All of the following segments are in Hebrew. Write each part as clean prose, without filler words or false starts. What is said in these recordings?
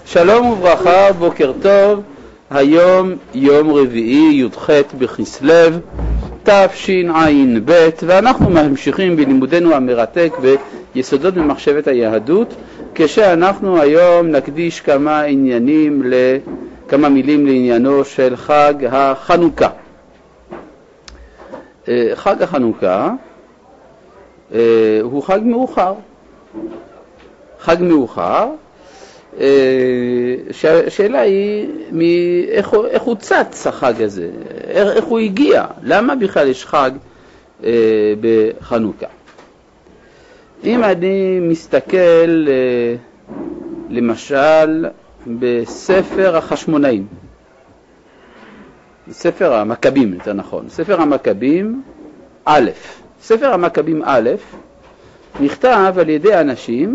שלום וברכה, בוקר טוב. היום יום רביעי י"ח בכסלו תשע"ב, ואנחנו ממשיכים בלימודנו המרתק ביסודות במחשבת היהדות, כשאנחנו היום נקדיש כמה מילים לעניינו של חג החנוכה. חג החנוכה הוא חג מאוחר. חג מאוחר, השאלה היא איך הוא צץ החג הזה, איך הוא הגיע, למה בכלל יש חג בחנוכה. אם אני מסתכל למשל בספר החשמונאים, ספר המכבים יותר נכון, ספר המכבים א', ספר המכבים א' נכתב על ידי אנשים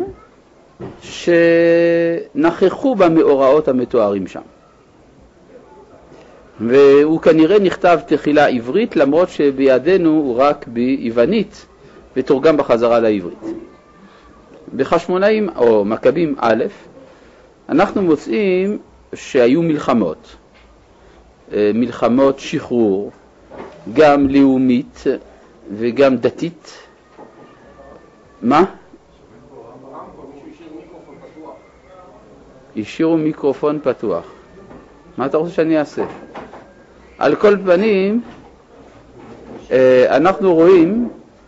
שנכחו במאורעות המתוארים שם, והוא כנראה נכתב תחילה עברית, למרות שבידינו הוא רק ביוונית ותורגם בחזרה לעברית. בחשמונאים או מכבים א' אנחנו מוצאים שהיו מלחמות שחרור, גם לאומית וגם דתית. מה? השאירו מיקרופון פתוח. מה אתה רוצה שאני אעשה? על כל פנים, אנחנו רואים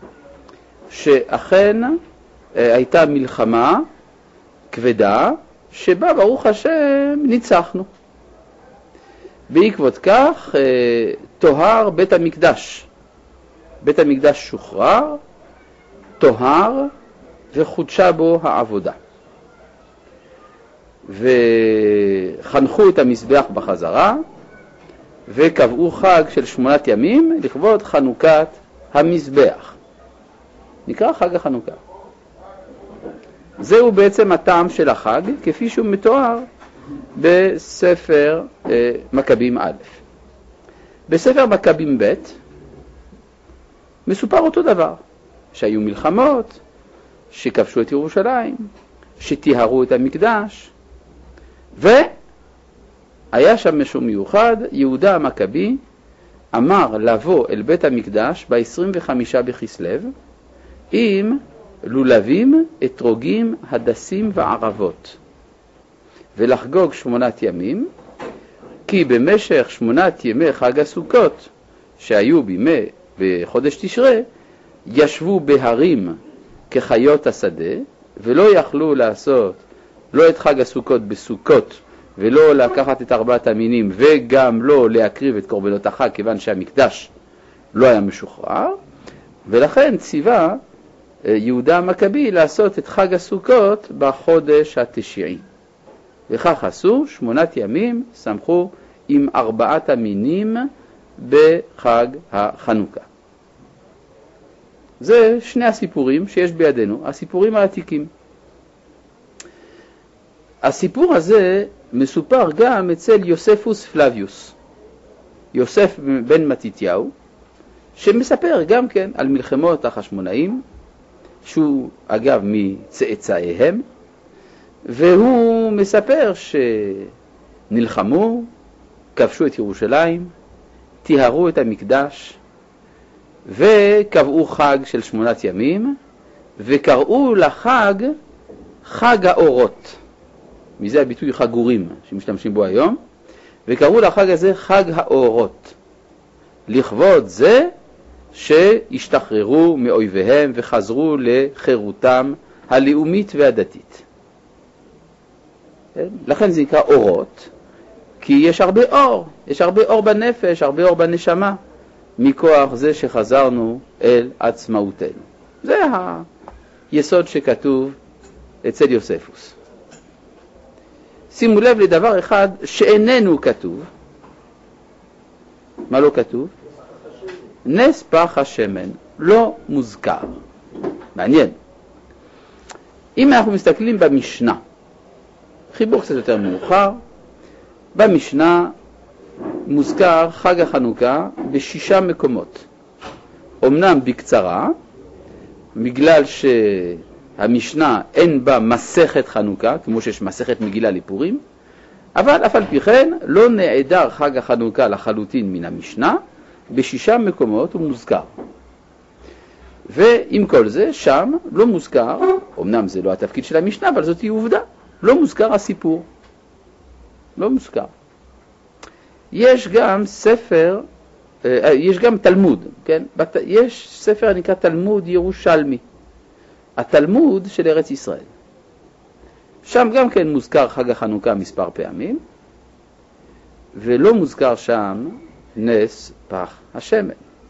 שאכן הייתה מלחמה כבדה, שבה ברוך השם ניצחנו. בעקבות כך טוהר בית המקדש. בית המקדש שוחרר, טוהר וחודשה בו העבודה. וחנכו את המזבח בחזרה וקבעו חג של 8 ימים לכבוד חנוכת המזבח. נקרא חג החנוכה. זהו בעצם הטעם של החג כפי שהוא מתואר בספר מכבים א'. בספר מכבים ב' מסופר אותו דבר, שהיו מלחמות, שכבשו את ירושלים, שטיהרו את המקדש, והיה שם משהו מיוחד. יהודה המכבי אמר לבוא אל בית המקדש ב-25 בכסלו עם לולבים, אתרוגים, הדסים וערבות, ולחגוג 8 ימים, כי במשך 8 ימי חג הסוכות שהיו בחודש תשרי ישבו בהרים כחיות השדה, ולא יכלו לעשות לא את חג הסוכות בסוכות, ולא לקחת את 4 המינים, וגם לא להקריב את קורבנות החג, כיוון שהמקדש לא היה משוחרר, ולכן ציווה יהודה המכבי לעשות את חג הסוכות בחודש התשיעי. וכך עשו 8 ימים, שמחו עם 4 המינים בחג החנוכה. זה שני הסיפורים שיש בידינו, הסיפורים העתיקים. הסיפור הזה מסופר גם אצל יוספוס פלביוס, יוסף בן מתתיהו, שמספר גם כן על מלחמות החשמונאים, שהוא אגב מצאצאיהם, והוא מספר שנלחמו, כבשו את ירושלים, טיהרו את המקדש, וקבעו חג של 8 ימים, וקראו לחג חג האורות. מזה הביטוי חגורים שמשתמשים בו היום, וקראו לחג הזה חג האורות, לכבוד זה שהשתחררו מאויביהם וחזרו לחירותם הלאומית והדתית. לכן זה נקרא אורות, כי יש הרבה אור, יש הרבה אור בנפש, הרבה אור בנשמה, מכוח זה שחזרנו אל עצמאותנו. זה היסוד שכתוב אצל יוספוס. שימו לב לדבר אחד שאיננו כתוב. מה לא כתוב? נס פח השמן לא מוזכר. מעניין. אם אנחנו מסתכלים במשנה, חיבור קצת יותר מאוחר, במשנה מוזכר חג החנוכה ב6 מקומות. אמנם בקצרה, בגלל שהמשנה אין בה מסכת חנוכה, כמו שיש מסכת מגילה לפורים, אבל אף על פי כן לא נעדר חג החנוכה לחלוטין מן המשנה, ב6 מקומות הוא מוזכר. ועם כל זה, שם לא מוזכר, אמנם זה לא התפקיד של המשנה, אבל זאת היא עובדה, לא מוזכר הסיפור. לא מוזכר. יש גם ספר, יש גם תלמוד, כן? יש ספר נקרא תלמוד ירושלמי, התלמוד של ארץ ישראל. שם גם כן מוזכר חג החנוכה מספר פעמים, ולא מוזכר שם נס פח השמן.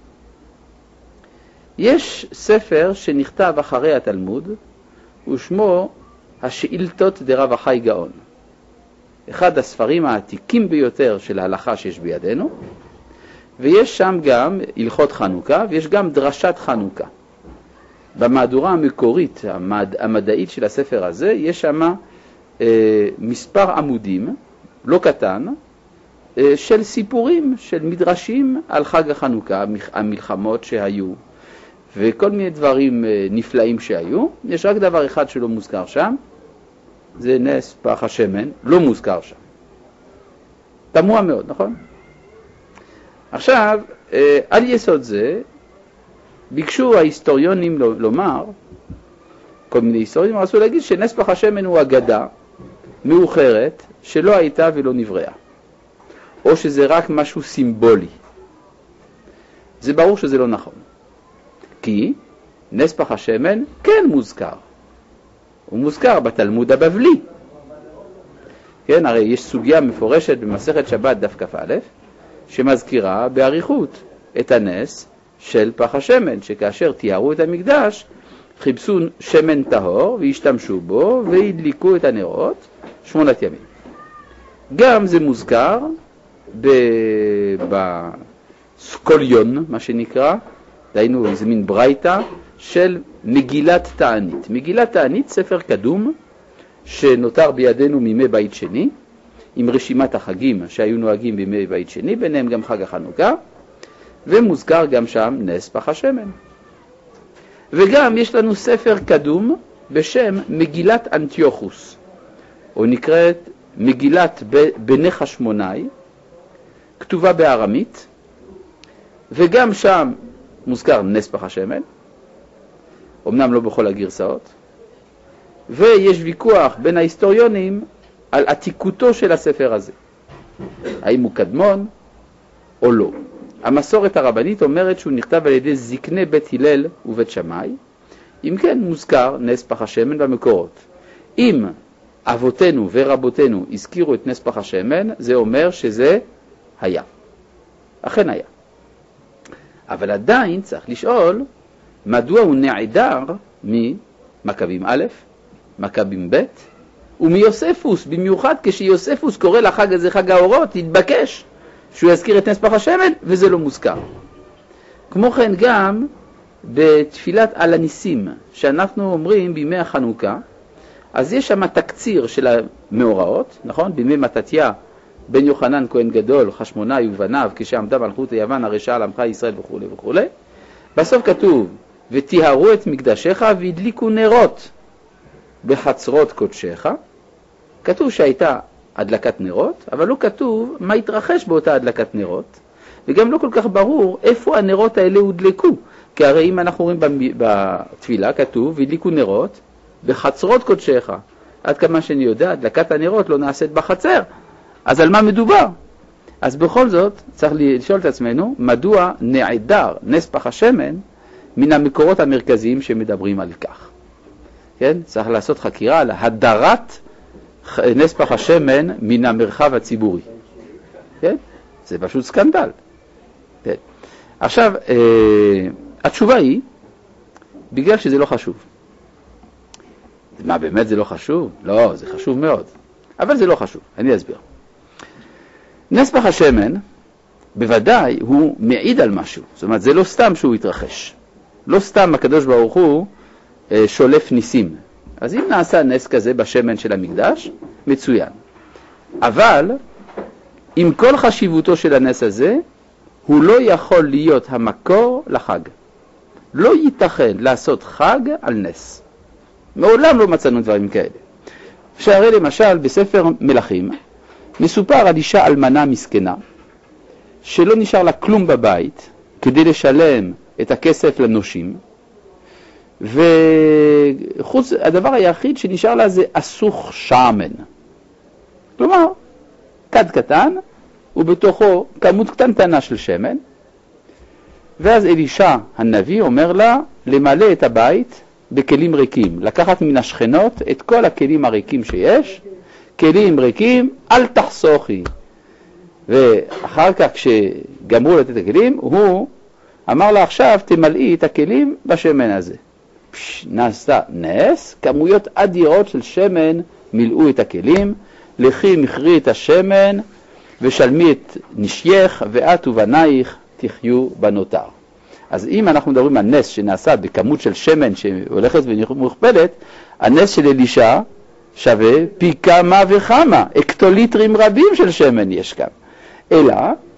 יש ספר שנכתב אחרי התלמוד, ושמו השאילתות דרב החי גאון. אחד הספרים העתיקים ביותר של ההלכה שיש בידינו, ויש שם גם הלכות חנוכה, ויש גם דרשת חנוכה. במהדורה המקורית, המדעית של הספר הזה, יש שם מספר עמודים, לא קטן, של סיפורים, של מדרשים על חג החנוכה, המלחמות שהיו, וכל מיני דברים נפלאים שהיו. יש רק דבר אחד שלא מוזכר שם, זה נס פח השמן, לא מוזכר שם. תמוה מאוד, נכון? עכשיו, על יסוד זה, ביקשו ההיסטוריונים לומר, כל מיני היסטוריונים רצו להגיד שנס פח השמן הוא אגדה מאוחרת שלא הייתה ולא נבראה, או שזה רק משהו סימבולי. זה ברור שזה לא נכון, כי נס פח השמן כן מוזכר. הוא מוזכר בתלמוד הבבלי. כן, הרי יש סוגיה מפורשת במסכת שבת דף כ"א, שמזכירה באריכות את הנס של פח השמן, שכאשר תיארו את המקדש, חיפשו שמן טהור והשתמשו בו והדליקו את הנרות 8 ימים. גם זה מוזכר בסקוליון, מה שנקרא, דהיינו איזה מין ברייתא של מגילת תענית. מגילת תענית, ספר קדום שנותר בידינו מימי בית שני, עם רשימת החגים שהיו נוהגים בימי בית שני, ביניהם גם חג החנוכה, ומוזכר גם שם נס פח השמן. וגם יש לנו ספר קדום בשם מגילת אנטיוכוס, או נקראת מגילת בני חשמונאי, כתובה בארמית, וגם שם מוזכר נס פח השמן, אמנם לא בכל הגרסאות, ויש ויכוח בין ההיסטוריונים על עתיקותו של הספר הזה, האם הוא קדמון או לא. המסורת הרבנית אומרת שהוא נכתב על ידי זקני בית הלל ובית שמאי, אם כן מוזכר נס פח השמן במקורות. אם אבותינו ורבותינו הזכירו את נס פח השמן, זה אומר שזה היה, אכן היה. אבל עדיין צריך לשאול מדוע הוא נעדר ממכבים א', מכבים ב', ומיוספוס, במיוחד כשיוספוס קורא לחג הזה חג האורות, התבקש שהוא יזכיר את נס פח השמן, וזה לא מוזכר. כמו כן גם בתפילת על הניסים, שאנחנו אומרים בימי החנוכה, אז יש שם תקציר של המאורעות, נכון? בימי מתתיה, בן יוחנן כהן גדול, חשמונאי ובניו, כשעמדה מלכות היוון הרשעה על עמך ישראל וכו' וכו'. בסוף כתוב, ותיארו את מקדשך והדליקו נרות בחצרות קודשך. כתוב שהייתה הדלקת נרות, אבל לא כתוב מה התרחש באותה הדלקת נרות, וגם לא כל כך ברור איפה הנרות האלה הודלקו, כי הרי אם אנחנו רואים בתפילה כתוב, והדליקו נרות בחצרות קודשך. עד כמה שאני יודע, הדלקת הנרות לא נעשית בחצר, אז על מה מדובר? אז בכל זאת צריך לשאול את עצמנו, מדוע נעדר נס פח השמן מן המקורות המרכזיים שמדברים על כך. כן? צריך לעשות חקירה על הדרת נס פח השמן מן המרחב הציבורי. כן? זה פשוט סקנדל. כן. עכשיו, התשובה היא, בגלל שזה לא חשוב. מה, באמת זה לא חשוב? לא, זה חשוב מאוד. אבל זה לא חשוב, אני אסביר. נס פח השמן, בוודאי הוא מעיד על משהו. זאת אומרת, זה לא סתם שהוא התרחש. לא סתם הקדוש ברוך הוא שולף ניסים. אז אם נעשה נס כזה בשמן של המקדש, מצוין. אבל, עם כל חשיבותו של הנס הזה, הוא לא יכול להיות המקור לחג. לא ייתכן לעשות חג על נס. מעולם לא מצאנו דברים כאלה. שהרי למשל בספר מלכים, מסופר על אישה אלמנה מסכנה, שלא נשאר לה כלום בבית כדי לשלם את הכסף לנושים, וחוץ, הדבר היחיד שנשאר לה זה אסוך שמן. כלומר, כד קטן, ובתוכו כמות קטנטנה של שמן, ואז אלישע הנביא אומר לה למלא את הבית בכלים ריקים, לקחת מן השכנות את כל הכלים הריקים שיש, כלים ריקים, אל תחסוכי. ואחר כך כשגמרו לתת את הכלים, הוא אמר לה עכשיו תמלאי את הכלים בשמן הזה. נעשה נס, כמויות אדירות של שמן מילאו את הכלים, לכי מכרי את השמן ושלמי את נשייך ואת ובנייך תחיו בנותר. אז אם אנחנו מדברים על נס שנעשה בכמות של שמן שהולכת ומוכפלת, הנס של אלישע שווה פי כמה וכמה, אקטוליטרים רבים של שמן יש כאן. אלא,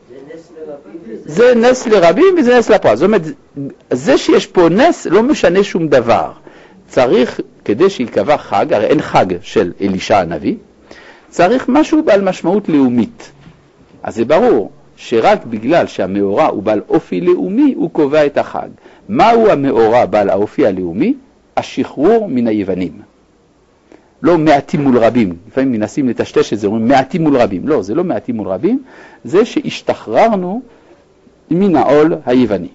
זה נס לרבים וזה נס לפרט. זאת אומרת, זה שיש פה נס לא משנה שום דבר. צריך, כדי שיקבע חג, הרי אין חג של אלישע הנביא, צריך משהו בעל משמעות לאומית. אז זה ברור שרק בגלל שהמאורע הוא בעל אופי לאומי, הוא קובע את החג. מהו המאורע בעל האופי הלאומי? השחרור מן היוונים. לא מעטים מול רבים, לפעמים מנסים לטשטש את זה, אומרים מעטים מול רבים. לא, זה לא מעטים מול רבים, זה שהשתחררנו מן העול היווני.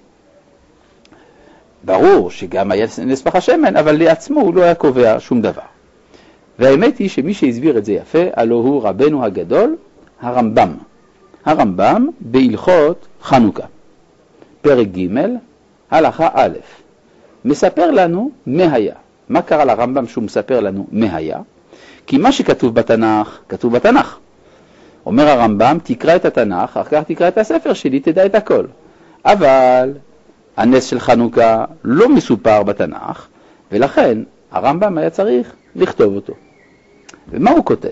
ברור שגם היה נס פך השמן, אבל לעצמו הוא לא היה קובע שום דבר. והאמת היא שמי שהסביר את זה יפה, הלא הוא רבנו הגדול, הרמב"ם. הרמב"ם בהלכות חנוכה. פרק ג' הלכה א', מספר לנו מה היה. מה קרה לרמב"ם שהוא מספר לנו מה היה? כי מה שכתוב בתנ"ך, כתוב בתנ"ך. אומר הרמב"ם, תקרא את התנ"ך, אחר כך תקרא את הספר שלי, תדע את הכל. אבל הנס של חנוכה לא מסופר בתנ"ך, ולכן הרמב"ם היה צריך לכתוב אותו. ומה הוא כותב?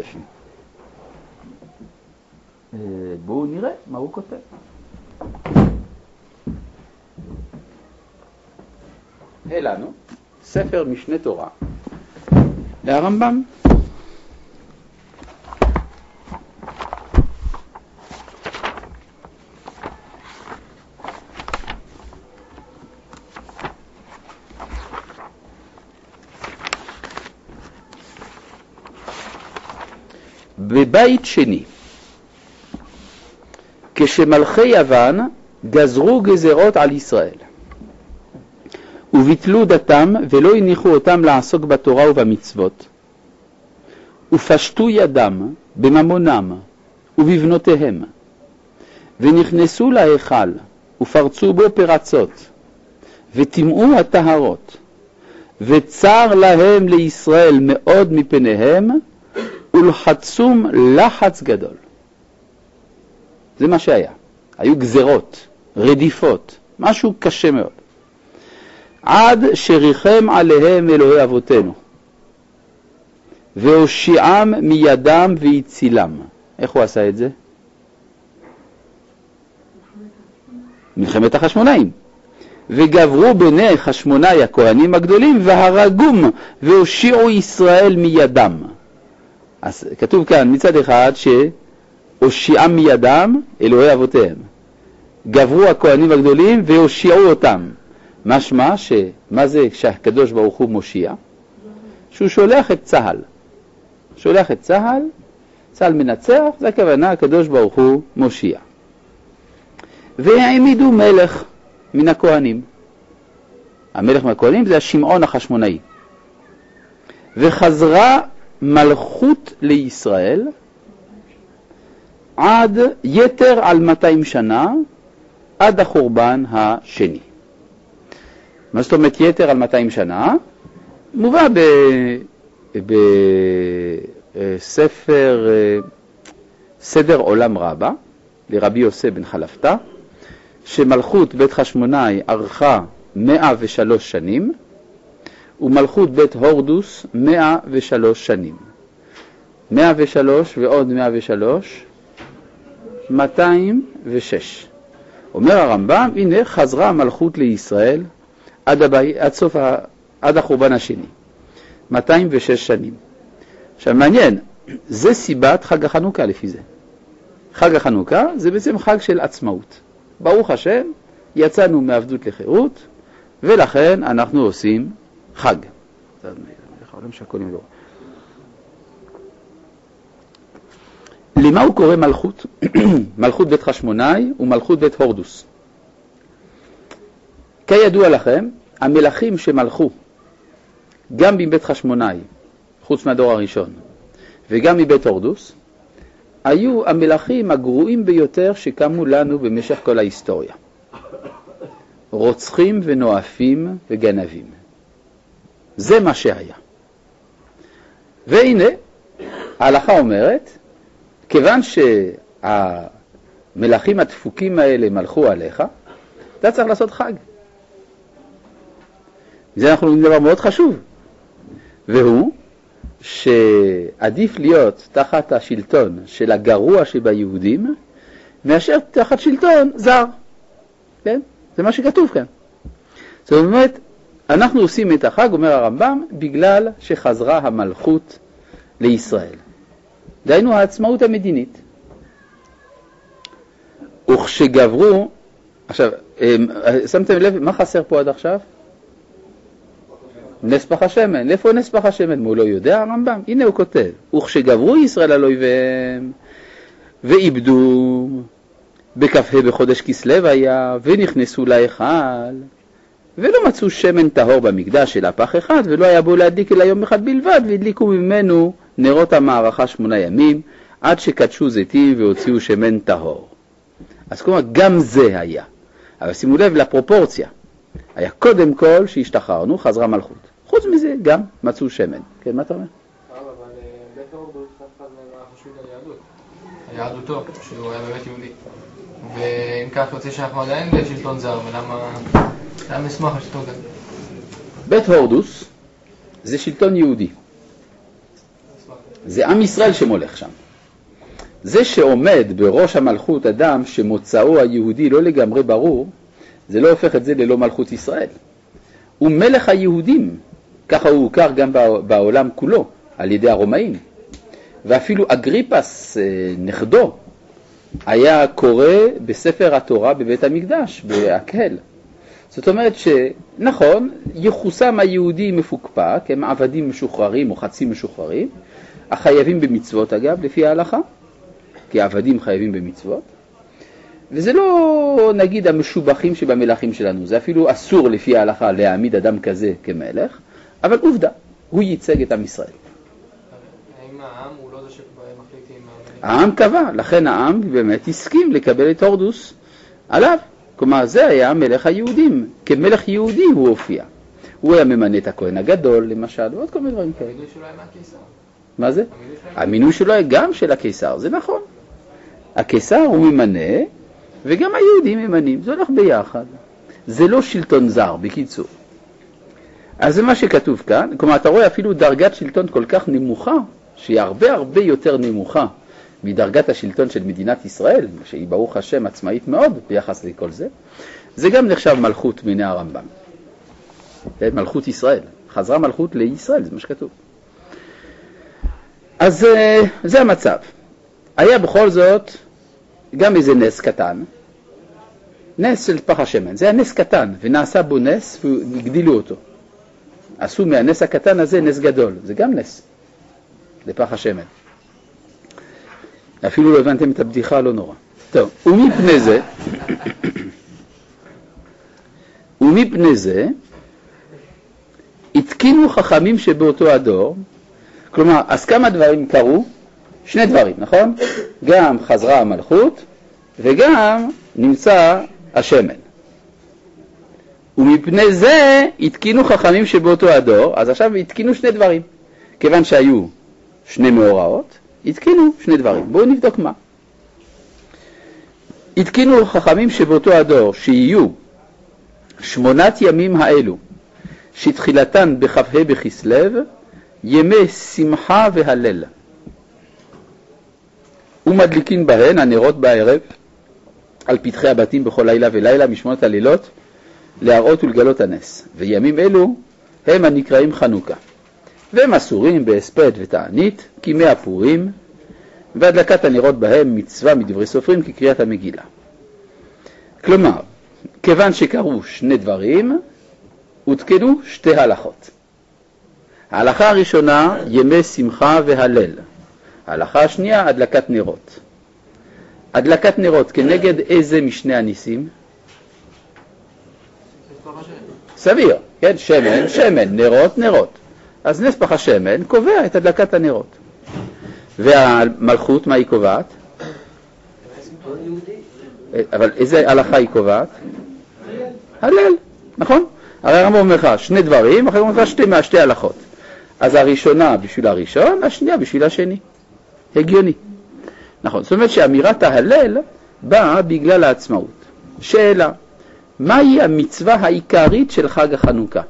בואו נראה מה הוא כותב. לנו ספר משנה תורה להרמב"ם. בבית שני, כשמלכי יוון גזרו גזרות על ישראל וביטלו דתם ולא הניחו אותם לעסוק בתורה ובמצוות, ופשטו ידם בממונם ובבנותיהם, ונכנסו להיכל ופרצו בו פרצות, וטמאו הטהרות, וצר להם לישראל מאוד מפניהם, ולחצום לחץ גדול. זה מה שהיה. היו גזרות, רדיפות, משהו קשה מאוד. עד שריחם עליהם אלוהי אבותינו, והושיעם מידם והצילם. איך הוא עשה את זה? מלחמת החשמונאים. וגברו בני חשמונאי הכהנים הגדולים והרגום והושיעו ישראל מידם. אז כתוב כאן מצד אחד שהושיעם מידם אלוהי אבותיהם. גברו הכהנים הגדולים והושיעו אותם. משמע מה זה שהקדוש ברוך הוא מושיע? שהוא שולח את צהל. שולח את צהל, צהל מנצח, זה הכוונה הקדוש ברוך הוא מושיע. והעמידו מלך מן הכהנים. המלך מהכהנים זה השמעון החשמונאי. וחזרה מלכות לישראל עד יתר על 200 שנה, עד החורבן השני. מה זאת אומרת יתר על 200 שנה? מובא בספר סדר עולם רבה, לרבי יוסף בן חלפתא, שמלכות בית חשמונאי ארכה 103 שנים, ומלכות בית הורדוס 103 שנים. 103 ועוד 103, 206. אומר הרמב"ם, הנה חזרה המלכות לישראל עד החורבן השני. 206 שנים. עכשיו מעניין, זה סיבת חג החנוכה לפי זה. חג החנוכה זה בעצם חג של עצמאות. ברוך השם, יצאנו מעבדות לחירות, ולכן אנחנו עושים חג. למה הוא קורא מלכות? מלכות בית חשמונאי ומלכות בית הורדוס. כידוע לכם, המלכים שמלכו גם מבית חשמונאי, חוץ מהדור הראשון, וגם מבית הורדוס, היו המלכים הגרועים ביותר שקמו לנו במשך כל ההיסטוריה. רוצחים ונואפים וגנבים. זה מה שהיה. והנה, ההלכה אומרת, כיוון שהמלכים הדפוקים האלה מלכו עליך, אתה צריך לעשות חג. זה אנחנו לומדים דבר מאוד חשוב, והוא שעדיף להיות תחת השלטון של הגרוע שביהודים, מאשר תחת שלטון זר. כן? זה מה שכתוב כאן. זאת אומרת, אנחנו עושים את החג, אומר הרמב"ם, בגלל שחזרה המלכות לישראל. דהיינו העצמאות המדינית. וכשגברו, עכשיו, שמתם לב, מה חסר פה עד עכשיו? נס פח השמן. איפה נס פח השמן? הוא לא יודע, הרמב"ם? הנה הוא כותב. וכשגברו ישראל על אויביהם, ואיבדו, בכ"ה בחודש כסלו היה, ונכנסו להיכל, ולא מצאו שמן טהור במקדש אלא פח אחד, ולא היה בו להדליק אלא יום אחד בלבד, והדליקו ממנו נרות המערכה 8 ימים, עד שקדשו זיתים והוציאו שמן טהור. אז כלומר, גם זה היה. אבל שימו לב לפרופורציה. היה קודם כל שהשתחררנו, חזרה מלכות. חוץ מזה גם מצאו שמן. כן, מה אתה אומר? אבל בית הורדוס אחד מהחשוד על יהדות. היהדותו, שהוא היה באמת יהודי. ואם כך יוצא שאנחנו עדיין לשלטון זר, ולמה נשמח לשלטון כזה? בית הורדוס זה שלטון יהודי. זה עם ישראל שמולך שם. זה שעומד בראש המלכות אדם שמוצאו היהודי לא לגמרי ברור, זה לא הופך את זה ללא מלכות ישראל. הוא מלך היהודים, ככה הוא הוכר גם בעולם כולו, על ידי הרומאים. ואפילו אגריפס, נכדו, היה קורא בספר התורה בבית המקדש, בהקהל. זאת אומרת שנכון, יחוסם היהודי מפוקפק, הם עבדים משוחררים או חצי משוחררים, החייבים במצוות אגב, לפי ההלכה, כי העבדים חייבים במצוות, וזה לא נגיד המשובחים שבמלכים שלנו, זה אפילו אסור לפי ההלכה להעמיד אדם כזה כמלך, אבל עובדה, הוא ייצג את עם ישראל. האם העם הוא לא זה שמחליט עם העם קבע, לכן העם באמת הסכים לקבל את הורדוס עליו. כלומר, זה היה המלך היהודים, כמלך יהודי הוא הופיע. הוא היה ממנה את הכהן הגדול, למשל, ועוד כל מיני דברים כאלה. המינוי שלו היה מהקיסר. מה זה? המינוי שלו היה גם של הקיסר, זה נכון. הקיסר הוא ממנה, וגם היהודים ממנים, זה הולך ביחד. זה לא שלטון זר, בקיצור. אז זה מה שכתוב כאן, כלומר, אתה רואה אפילו דרגת שלטון כל כך נמוכה, שהיא הרבה הרבה יותר נמוכה מדרגת השלטון של מדינת ישראל, שהיא ברוך השם עצמאית מאוד ביחס לכל זה, זה גם נחשב מלכות מיני הרמב"ם. מלכות ישראל. חזרה מלכות לישראל, זה מה שכתוב. אז זה המצב. היה בכל זאת גם איזה נס קטן, נס של פח השמן. זה היה נס קטן, ונעשה בו נס והגדילו אותו. עשו מהנס הקטן הזה נס גדול. זה גם נס לפח השמן. אפילו לא הבנתם את הבדיחה, לא נורא. טוב, ומפני זה התקינו חכמים שבאותו הדור, כלומר, אז כמה דברים קרו? 2 דברים, נכון? גם חזרה המלכות וגם נמצא השמן. ומפני זה התקינו חכמים שבאותו הדור, אז עכשיו התקינו 2 דברים. כיוון שהיו 2 מאורעות, התקינו 2 דברים. בואו נבדוק מה. התקינו חכמים שבאותו הדור שיהיו 8 ימים האלו, שתחילתן בכ"ה בכסלו, ימי שמחה והלל. ומדליקין בהן הנרות בערב, על פתחי הבתים בכל לילה ולילה מ8 הלילות, להראות ולגלות הנס. וימים אלו הם הנקראים חנוכה. והם אסורים בהספד ותענית, כימי הפורים, והדלקת הנרות בהם מצווה מדברי סופרים כקריאת המגילה. כלומר, כיוון שקרו שני דברים, הותקנו שתי הלכות. ההלכה הראשונה, ימי שמחה והלל. ההלכה השנייה, הדלקת נרות. הדלקת נרות כנגד איזה משני הניסים? סביר, כן? שמן, שמן, נרות, נרות. אז נס פח השמן קובע את הדלקת הנרות. והמלכות, מה היא קובעת? אבל איזה הלכה היא קובעת? הלל, נכון? הרי הרמב"ם אומר לך שני דברים, אחרי הוא אומר לך שתי הלכות. אז הראשונה בשביל הראשון, השנייה בשביל השני. הגיוני. נכון, זאת אומרת שאמירת ההלל באה בגלל העצמאות. שאלה, מהי המצווה העיקרית של חג החנוכה?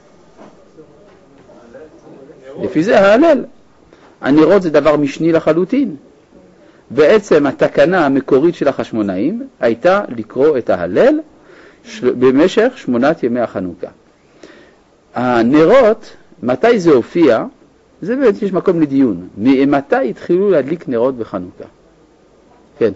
לפי זה ההלל. הנרות זה דבר משני לחלוטין. בעצם התקנה המקורית של החשמונאים הייתה לקרוא את ההלל במשך 8 ימי החנוכה. הנרות, מתי זה הופיע? זה באמת יש מקום לדיון. מתי התחילו להדליק נרות בחנוכה? כן.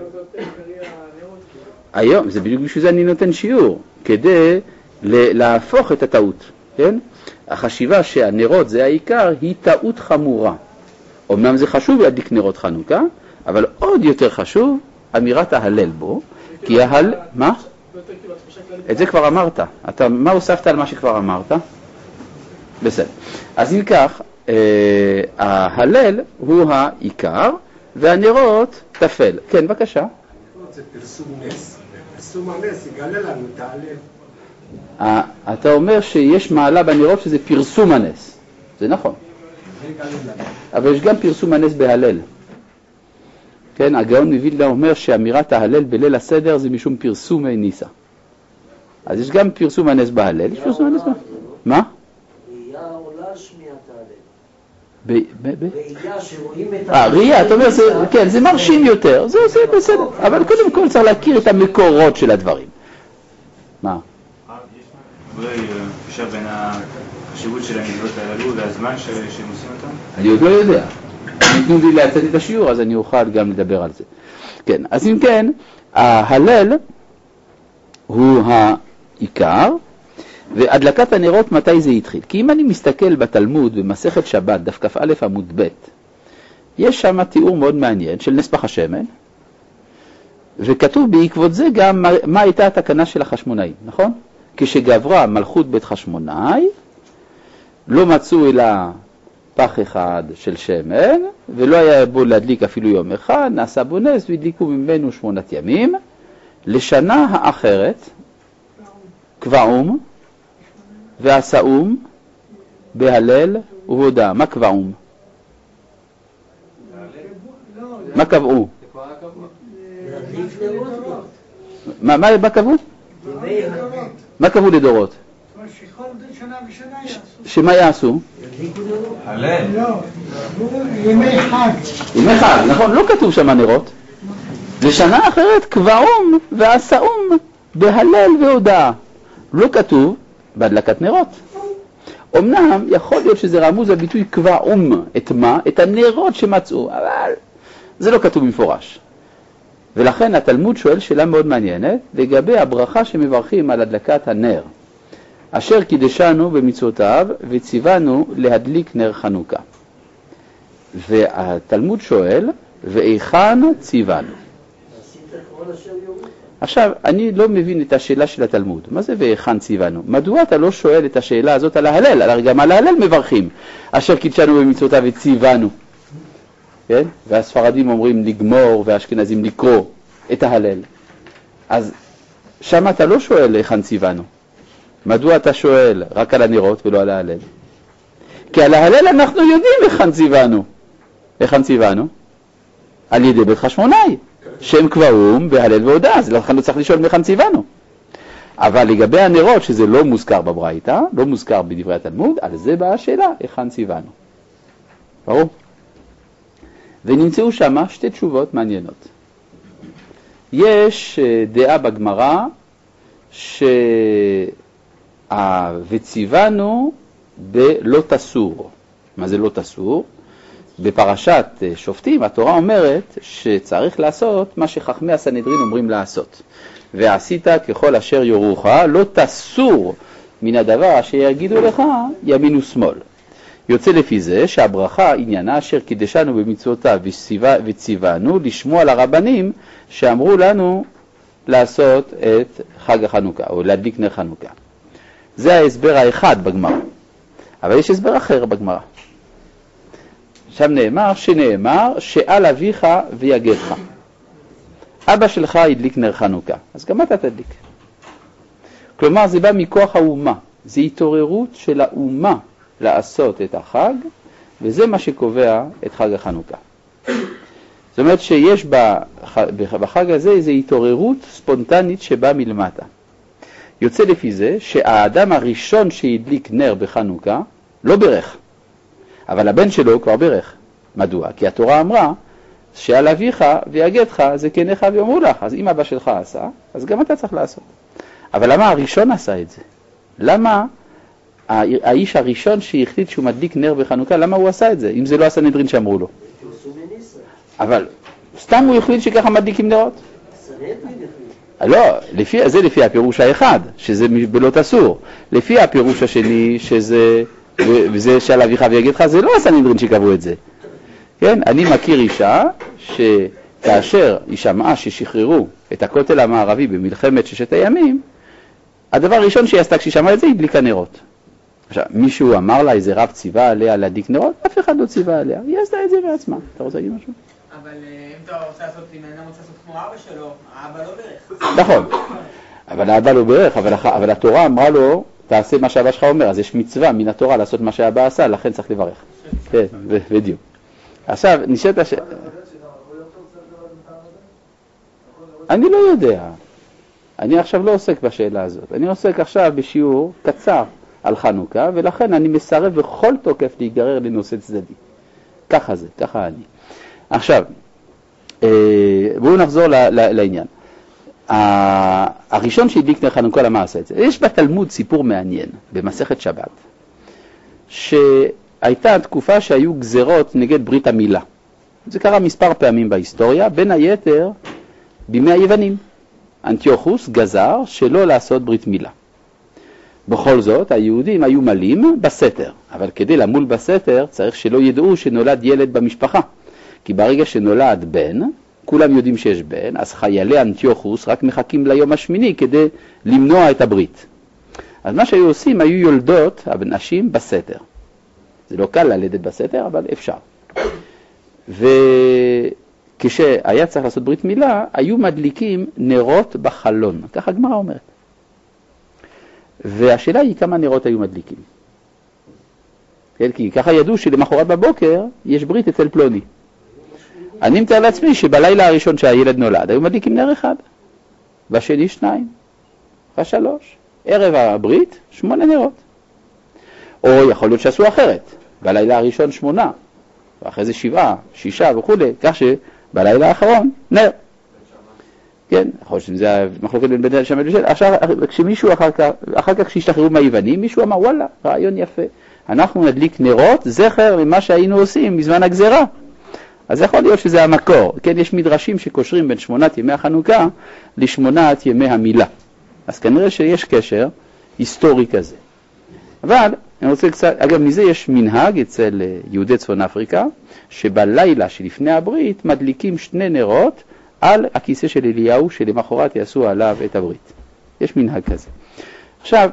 היום, זה בדיוק בשביל זה אני נותן שיעור, כדי להפוך את הטעות. כן? החשיבה שהנרות זה העיקר היא טעות חמורה. אמנם זה חשוב להדליק נרות חנוכה, אבל עוד יותר חשוב אמירת ההלל בו, כי מה? את זה כבר אמרת. מה הוספת על מה שכבר אמרת? בסדר. אז אם כך, ההלל הוא העיקר, והנרות תפל. כן, בבקשה. זה פרסום נס. פרסום הנס יגלה לנו את ההלל. אתה אומר שיש מעלה בנרות שזה פרסום הנס. זה נכון. אבל יש גם פרסום הנס בהלל. כן, הגאון מווילנה אומר שאמירת ההלל בליל הסדר זה משום פרסום ניסה. אז יש גם פרסום הנס בהלל. יש פרסום הנס בהלל. מה? ראייה עולה שמיעת ההלל. ראייה שרואים את ראייה, אתה אומר, כן, זה מרשים יותר. זה בסדר. אבל קודם כל צריך להכיר את המקורות של הדברים. מה? אולי קשר בין החשיבות של הנדבות הללו והזמן שהם עושים אותם? אני עוד לא יודע. ניתנו לי להצאת את השיעור, אז אני אוכל גם לדבר על זה. כן, אז אם כן, ההלל הוא העיקר, והדלקת הנרות מתי זה התחיל? כי אם אני מסתכל בתלמוד במסכת שבת, דף כ"א עמוד ב', יש שם תיאור מאוד מעניין של נס פח השמן, וכתוב בעקבות זה גם מה הייתה התקנה של החשמונאים, נכון? כשגברה מלכות בית חשמונאי, לא מצאו אלא פח אחד של שמן, ולא היה בו להדליק אפילו יום אחד, נעשה בו נס והדליקו ממנו 8 ימים. לשנה האחרת, קבעום ועשאום בהלל ובהודאה. מה קבעום? מה קבעו? מה קבעו? מה קבעו לדורות? שמה יעשו? הלל. ימי חג. ימי חג, נכון? לא כתוב שם נרות. לשנה אחרת קבעום ועשאום בהלל והודאה. לא כתוב בהדלקת נרות. אמנם יכול להיות שזה רמוז הביטוי קבעום. את מה? את הנרות שמצאו. אבל זה לא כתוב במפורש. ולכן התלמוד שואל שאלה מאוד מעניינת לגבי הברכה שמברכים על הדלקת הנר. אשר קידשנו במצוותיו וציוונו להדליק נר חנוכה. והתלמוד שואל, ואיכן ציוונו? עכשיו, אני לא מבין את השאלה של התלמוד. מה זה ואיכן ציוונו? מדוע אתה לא שואל את השאלה הזאת על ההלל? הרי גם על ההלל מברכים. אשר קידשנו במצוותיו וציוונו. כן? והספרדים אומרים לגמור והאשכנזים לקרוא את ההלל. אז שם אתה לא שואל היכן ציוונו. מדוע אתה שואל רק על הנרות ולא על ההלל? כי על ההלל אנחנו יודעים היכן ציוונו. היכן ציוונו? על ידי בית חשמונאי, שם קבעום בהלל והודאה, אז לכן לא צריך לשאול היכן ציוונו. אבל לגבי הנרות, שזה לא מוזכר בברייתא, לא מוזכר בדברי התלמוד, על זה באה השאלה, היכן ציוונו. ברור? ונמצאו שם 2 תשובות מעניינות. יש דעה בגמרא וציוונו בלא תסור. מה זה לא תסור? בפרשת שופטים התורה אומרת שצריך לעשות מה שחכמי הסנהדרין אומרים לעשות. ועשית ככל אשר יורוך, לא תסור מן הדבר אשר יגידו לך ימין ושמאל. יוצא לפי זה שהברכה עניינה אשר קידשנו במצוותיו וציוונו לשמוע לרבנים שאמרו לנו לעשות את חג החנוכה או להדליק נר חנוכה. זה ההסבר האחד בגמרא. אבל יש הסבר אחר בגמרא. שם נאמר שאל אביך ויגדך. אבא שלך ידליק נר חנוכה, אז גם אתה תדליק. כלומר זה בא מכוח האומה, זה התעוררות של האומה לעשות את החג, וזה מה שקובע את חג החנוכה. זאת אומרת שיש בחג הזה איזו התעוררות ספונטנית שבאה מלמטה. יוצא לפי זה שהאדם הראשון שהדליק נר בחנוכה לא ברך, אבל הבן שלו כבר ברך. מדוע? כי התורה אמרה שעל אביך ויגדך זקניך ויאמרו לך. אז אם אבא שלך עשה, אז גם אתה צריך לעשות. אבל למה הראשון עשה את זה? למה האיש הראשון שהחליט שהוא מדליק נר בחנוכה, למה הוא עשה את זה? אם זה לא הסנהדרין שאמרו לו. אבל סתם הוא החליט שככה מדליקים נרות. לא, זה לפי הפירוש האחד, שזה בלא תסור. לפי הפירוש השני, וזה שעל אביך ויגדך, זה לא הסנהדרין שקבעו את זה. כן, אני מכיר אישה שכאשר היא שמעה ששחררו את הכותל המערבי במלחמת ששת הימים, הדבר הראשון שהיא עשתה כשהיא שמעה את זה, היא הדליקה נרות. עכשיו, מישהו אמר לה, איזה רב ציווה עליה להדליק נרות? אף אחד לא ציווה עליה, היא עשתה את זה בעצמה. אתה רוצה להגיד משהו? אבל אם אתה רוצה לעשות, אם אינם רוצה לעשות כמו אבא שלו, האבא לא ברך. נכון, אבל האבא לא ברך, אבל התורה אמרה לו, תעשה מה שאבא שלך אומר, אז יש מצווה מן התורה לעשות מה שאבא עשה, לכן צריך לברך. כן, בדיוק. עכשיו, נשאלת אני לא יודע. אני עכשיו לא עוסק בשאלה הזאת. אני עוסק עכשיו בשיעור קצר על חנוכה, ולכן אני מסרב בכל תוקף להיגרר לנושא צדדי. ככה זה, ככה אני. עכשיו, בואו נחזור לעניין. הראשון שהדליק נר חנוכה, למה עשה את זה? יש בתלמוד סיפור מעניין, במסכת שבת, שהייתה תקופה שהיו גזרות נגד ברית המילה. זה קרה מספר פעמים בהיסטוריה, בין היתר בימי היוונים. אנטיוכוס גזר שלא לעשות ברית מילה. בכל זאת, היהודים היו מלים בסתר, אבל כדי למול בסתר צריך שלא ידעו שנולד ילד במשפחה. כי ברגע שנולד בן, כולם יודעים שיש בן, אז חיילי אנטיוכוס רק מחכים ליום השמיני כדי למנוע את הברית. אז מה שהיו עושים, היו יולדות, הנשים, בסתר. זה לא קל ללדת בסתר, אבל אפשר. וכשהיה צריך לעשות ברית מילה, היו מדליקים נרות בחלון. ככה הגמרא אומרת. והשאלה היא כמה נרות היו מדליקים. כי ככה ידעו שלמחרת בבוקר יש ברית אצל פלוני. אני מתאר לעצמי שבלילה הראשון שהילד נולד, היו מדליקים נר אחד, בשני 2, אחרי 3, ערב הברית 8 נרות. או יכול להיות שעשו אחרת, בלילה הראשון 8, ואחרי זה 7, 6 וכו', כך שבלילה האחרון נר. כן, יכול להיות שזה מחלוקת בין בן שמאל ושל. עכשיו, כשמישהו אחר כך שהשתחררו מהיוונים, מישהו אמר, וואלה, רעיון יפה. אנחנו נדליק נרות, זכר ממה שהיינו עושים בזמן הגזרה. אז יכול להיות שזה המקור. כן, יש מדרשים שקושרים בין 8 ימי החנוכה ל8 ימי המילה. אז כנראה שיש קשר היסטורי כזה. אבל אני רוצה קצת, אגב, מזה יש מנהג אצל יהודי צפון אפריקה, שבלילה שלפני הברית מדליקים 2 נרות על הכיסא של אליהו, שלמחרת יעשו עליו את הברית. יש מנהג כזה. עכשיו,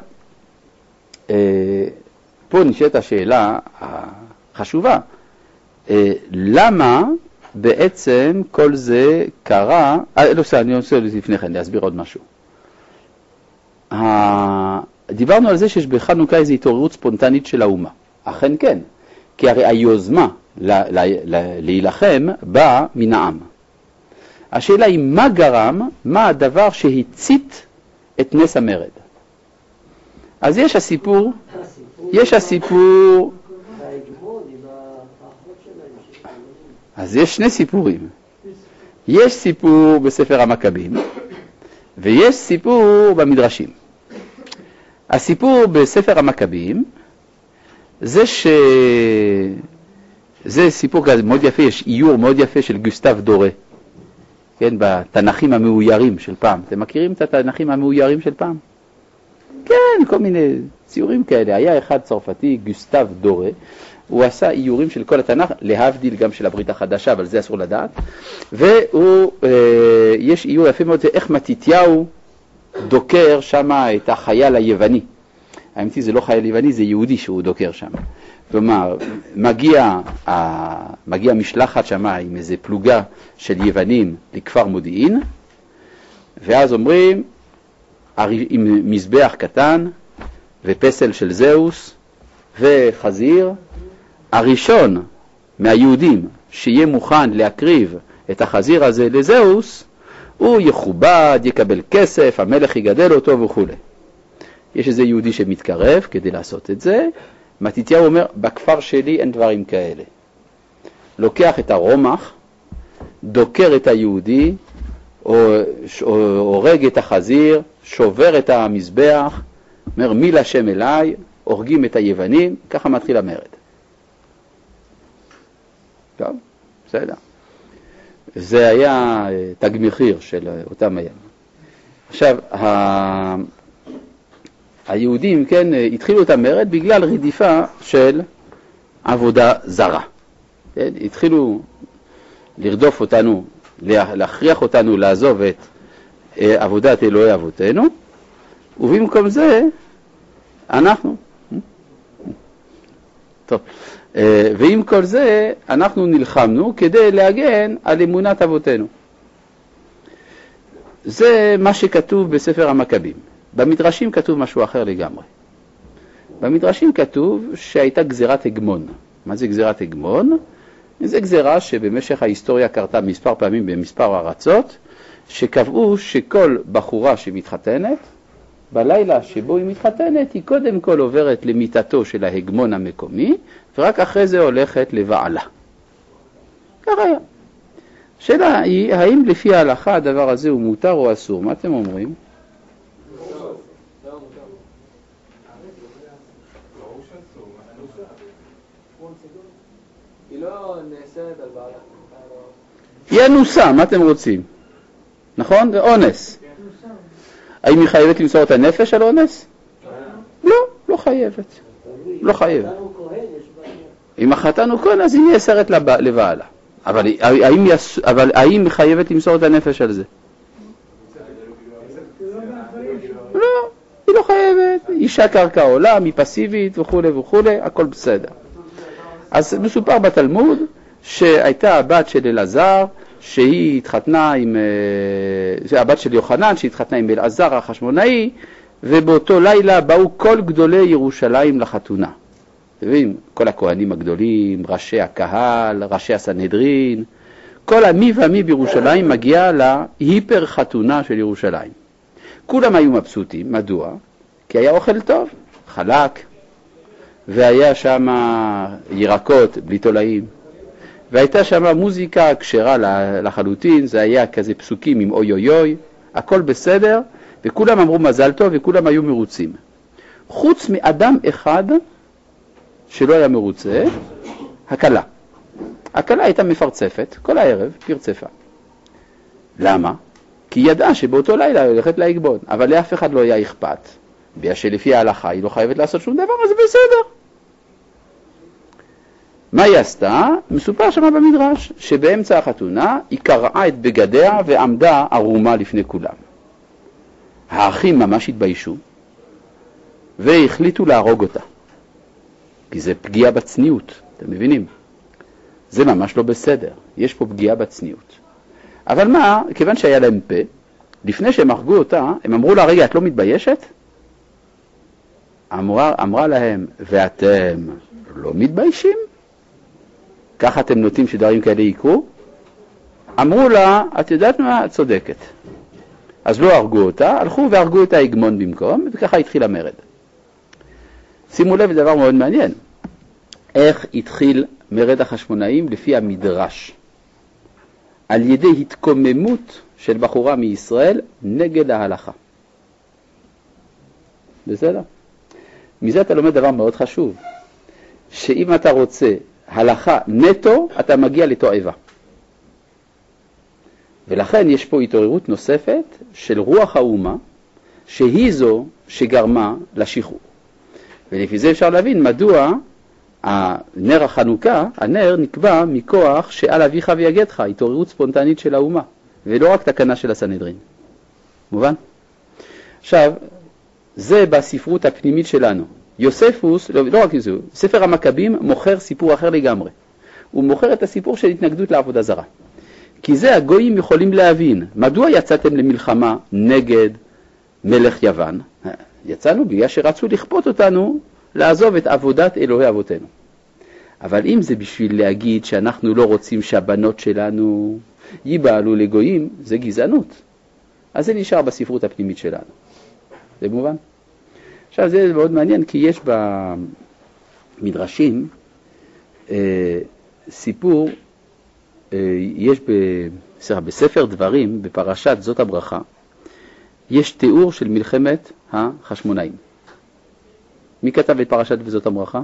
פה נשאלת השאלה החשובה, למה בעצם כל זה קרה, אני רוצה לפני כן להסביר עוד משהו. דיברנו על זה שיש בחנוכה איזו התעוררות ספונטנית של האומה. אכן כן, כי הרי היוזמה להילחם באה מן העם. השאלה היא מה גרם, מה הדבר שהצית את נס המרד. אז אז יש 2 סיפורים. יש סיפור בספר המכבים, ויש סיפור במדרשים. הסיפור בספר המכבים זה זה סיפור כזה מאוד יפה, יש איור מאוד יפה של גוסטב דורה, כן, בתנכים המאוירים של פעם. אתם מכירים את התנכים המאוירים של פעם? כן, כל מיני ציורים כאלה. היה אחד צרפתי, גוסטב דורה, הוא עשה איורים של כל התנ"ך, להבדיל גם של הברית החדשה, אבל זה אסור לדעת. יש איור יפה מאוד, זה איך מתתיהו דוקר שם את החייל היווני. האמת היא, זה לא חייל יווני, זה יהודי שהוא דוקר שם. כלומר, מגיע משלחת שם עם איזה פלוגה של יוונים לכפר מודיעין, ואז אומרים, עם מזבח קטן ופסל של זהוס וחזיר, הראשון מהיהודים שיהיה מוכן להקריב את החזיר הזה לזהוס, הוא יכובד, יקבל כסף, המלך יגדל אותו וכו'. יש איזה יהודי שמתקרב כדי לעשות את זה, מתתיהו אומר, בכפר שלי אין דברים כאלה. לוקח את הרומח, דוקר את היהודי, הורג את החזיר, שובר את המזבח, אומר מי לשם אליי, הורגים את היוונים, ככה מתחיל המרד. טוב, בסדר. זה היה תג מחיר של אותם הימים. עכשיו, היהודים, כן, התחילו את המרד בגלל רדיפה של עבודה זרה. כן? התחילו לרדוף אותנו, להכריח אותנו לעזוב את עבודת אלוהי אבותינו, ובמקום זה אנחנו, טוב, ועם כל זה אנחנו נלחמנו כדי להגן על אמונת אבותינו. זה מה שכתוב בספר המכבים. במדרשים כתוב משהו אחר לגמרי. במדרשים כתוב שהייתה גזירת הגמון. מה זה גזירת הגמון? זה גזירה שבמשך ההיסטוריה קרתה מספר פעמים במספר ארצות, שקבעו שכל בחורה שמתחתנת, בלילה שבו היא מתחתנת, היא קודם כל עוברת למיטתו של ההגמון המקומי, ורק אחרי זה הולכת לבעלה. ככה היה. השאלה היא, האם לפי ההלכה הדבר הזה הוא מותר או אסור? מה אתם אומרים? היא לא נאסרת על בעלה. היא אנוסה, מה אתם רוצים? נכון? זה אונס. האם היא חייבת למסור את הנפש על אונס? לא, לא חייבת. לא חייבת. אם החתן הוא כהן, אז היא נאסרת לבעלה. אבל האם היא חייבת למסור את הנפש על זה? לא, היא לא חייבת. אישה קרקע עולם, היא פסיבית וכו' וכו', הכל בסדר. אז מסופר בתלמוד שהייתה הבת של אלעזר, שהיא התחתנה עם, זה הבת של יוחנן, שהיא התחתנה עם אלעזר החשמונאי, ובאותו לילה באו כל גדולי ירושלים לחתונה. אתם יודעים, כל הכהנים הגדולים, ראשי הקהל, ראשי הסנהדרין, כל המי והמי בירושלים מגיע להיפר חתונה של ירושלים. כולם היו מבסוטים, מדוע? כי היה אוכל טוב, חלק, והיה שם ירקות בלי תולעים, והייתה שם מוזיקה קשרה לחלוטין, זה היה כזה פסוקים עם אוי אוי אוי, הכל בסדר, וכולם אמרו מזל טוב וכולם היו מרוצים. חוץ מאדם אחד שלא היה מרוצה, הכלה. הכלה הייתה מפרצפת, כל הערב פרצפה. למה? כי היא ידעה שבאותו לילה היא הולכת להגבון, אבל לאף אחד לא היה אכפת. בגלל שלפי ההלכה היא לא חייבת לעשות שום דבר, אז זה בסדר. מה היא עשתה? מסופר שמה במדרש, שבאמצע החתונה היא קרעה את בגדיה ועמדה ערומה לפני כולם. האחים ממש התביישו, והחליטו להרוג אותה. כי זה פגיעה בצניעות, אתם מבינים? זה ממש לא בסדר, יש פה פגיעה בצניעות. אבל מה, כיוון שהיה להם פה, לפני שהם הרגו אותה, הם אמרו לה, רגע, את לא מתביישת? אמרה להם, ואתם לא מתביישים? ככה אתם נוטים שדברים כאלה יקרו? אמרו לה, את יודעת מה? את צודקת. אז לא הרגו אותה, הלכו והרגו את ההגמון במקום, וככה התחיל המרד. שימו לב לדבר מאוד מעניין. איך התחיל מרד החשמונאים לפי המדרש? על ידי התקוממות של בחורה מישראל נגד ההלכה. בסדר? מזה אתה לומד דבר מאוד חשוב. שאם אתה רוצה הלכה נטו, אתה מגיע לתועבה. ולכן יש פה התעוררות נוספת של רוח האומה, שהיא זו שגרמה לשחרור. ולפי זה אפשר להבין מדוע נר החנוכה, הנר נקבע מכוח שעל אביך ויגדך, התעוררות ספונטנית של האומה, ולא רק תקנה של הסנהדרין. מובן? עכשיו, זה בספרות הפנימית שלנו. יוספוס, לא רק זה, ספר המכבים מוכר סיפור אחר לגמרי. הוא מוכר את הסיפור של התנגדות לעבודה זרה. כי זה הגויים יכולים להבין. מדוע יצאתם למלחמה נגד מלך יוון? יצאנו בגלל שרצו לכפות אותנו לעזוב את עבודת אלוהי אבותינו. אבל אם זה בשביל להגיד שאנחנו לא רוצים שהבנות שלנו ייבעלו לגויים, זה גזענות. אז זה נשאר בספרות הפנימית שלנו. זה מובן? עכשיו זה מאוד מעניין, כי יש במדרשים סיפור, יש בספר דברים, בפרשת זאת הברכה, יש תיאור של מלחמת החשמונאים. מי כתב את פרשת וזאת הברכה?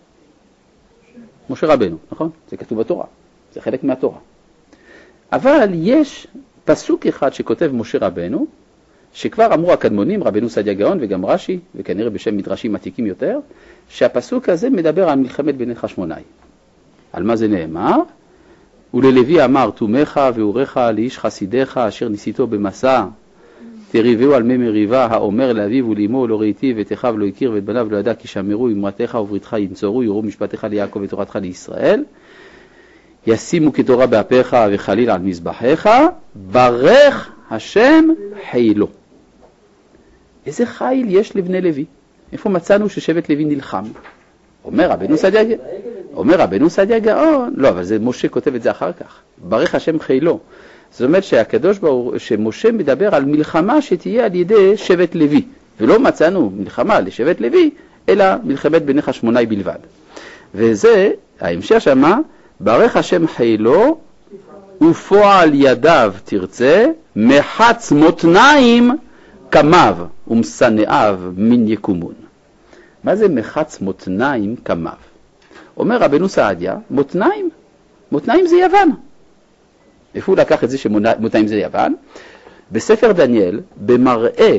משה רבנו, נכון? זה כתוב בתורה, זה חלק מהתורה. אבל יש פסוק אחד שכותב משה רבנו, שכבר אמרו הקדמונים, רבנו סעדיה גאון וגם רש"י, וכנראה בשם מדרשים עתיקים יותר, שהפסוק הזה מדבר על מלחמת בני חשמונאי. על מה זה נאמר? וללוי אמר, תומך ואורך לאיש חסידך אשר ניסיתו במסע, תריבהו על מי מריבה, האומר לאביו ולאמו לא ראיתי ואת אחיו לא הכיר ואת בניו לא ידע, כי שמרו אמרתך ובריתך ינצורו, יורו משפטך ליעקב ותורתך לישראל, ישימו כתורה באפיך וחליל על מזבחיך, ברך השם חילו. איזה חיל יש לבני לוי? איפה מצאנו ששבט לוי נלחם? אומר רבנו סעדיה גאון, לא, אבל זה משה כותב את זה אחר כך, ברך השם חילו. זאת אומרת שהקדוש ברוך, שמשה מדבר על מלחמה שתהיה על ידי שבט לוי, ולא מצאנו מלחמה לשבט לוי, אלא מלחמת בני חשמונאי בלבד. וזה, ההמשך שמה, ברך השם חילו, ופועל ידיו תרצה, מחץ מותניים כמיו, ומשנאיו מן יקומון. מה זה מחץ מותניים כמיו? אומר רבנו סעדיה, מותניים? מותניים זה יוון. איפה הוא לקח את זה שמותניים זה יוון? בספר דניאל, במראה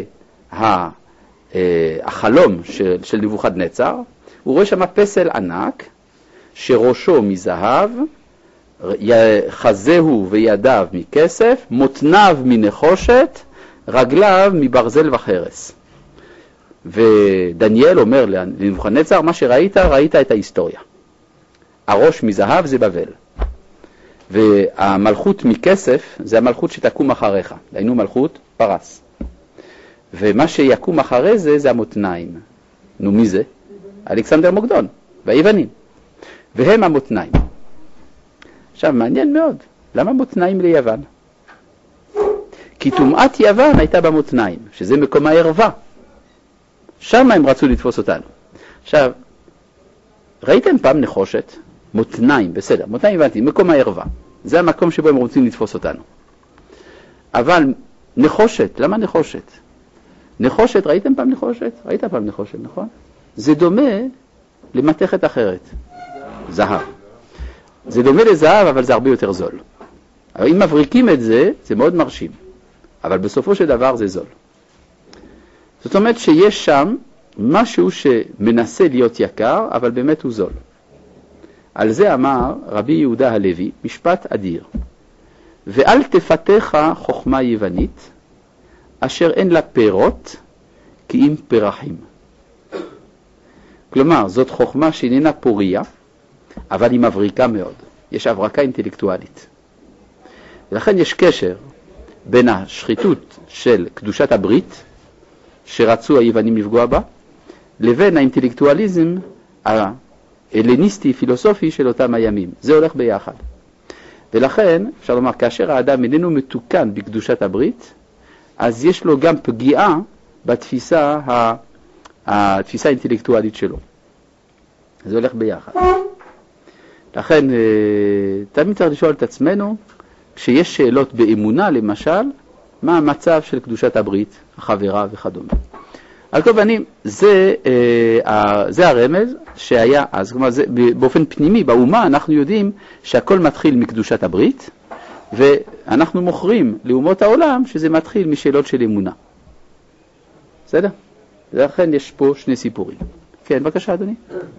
החלום של נבוכדנצר, הוא רואה שם פסל ענק, שראשו מזהב, חזהו וידיו מכסף, מותניו מנחושת, רגליו מברזל וחרס. ודניאל אומר לנבוכדנצר, מה שראית, ראית את ההיסטוריה. הראש מזהב זה בבל. והמלכות מכסף זה המלכות שתקום אחריך. היינו מלכות פרס. ומה שיקום אחרי זה זה המותניים. נו, מי זה? אלכסנדר מוקדון והיוונים. והם המותניים. עכשיו, מעניין מאוד. למה מותניים ליוון? כי טומאת יוון הייתה במותניים, שזה מקום הערווה. שם הם רצו לתפוס אותנו. עכשיו, ראיתם פעם נחושת? מותניים, בסדר, מותניים הבנתי, מקום הערווה. זה המקום שבו הם רוצים לתפוס אותנו. אבל נחושת, למה נחושת? נחושת, ראיתם פעם נחושת? ראית פעם נחושת, נכון? זה דומה למתכת אחרת, זהב. זה דומה לזהב, אבל זה הרבה יותר זול. אבל אם מבריקים את זה, זה מאוד מרשים. אבל בסופו של דבר זה זול. זאת אומרת שיש שם משהו שמנסה להיות יקר, אבל באמת הוא זול. על זה אמר רבי יהודה הלוי, משפט אדיר. ואל תפתח חוכמה יוונית, אשר אין לה פירות, כי אם פרחים. כלומר, זאת חוכמה שאיננה פוריה, אבל היא מבריקה מאוד. יש הברקה אינטלקטואלית. ולכן יש קשר בין השחיתות של קדושת הברית, שרצו היוונים לפגוע בה, לבין האינטלקטואליזם ההלניסטי, פילוסופי של אותם הימים. זה הולך ביחד. ולכן, אפשר לומר, כאשר האדם איננו מתוקן בקדושת הברית, אז יש לו גם פגיעה בתפיסה האינטלקטואלית שלו. זה הולך ביחד. לכן, תמיד צריך לשאול את עצמנו, כשיש שאלות באמונה, למשל, מה המצב של קדושת הברית, החברה וכדומה. על כל פנים, זה הרמז שהיה אז. כלומר, באופן פנימי, באומה, אנחנו יודעים שהכל מתחיל מקדושת הברית, ואנחנו מוכרים לאומות העולם שזה מתחיל משאלות של אמונה. בסדר? ולכן יש פה שני סיפורים. כן, בבקשה, אדוני.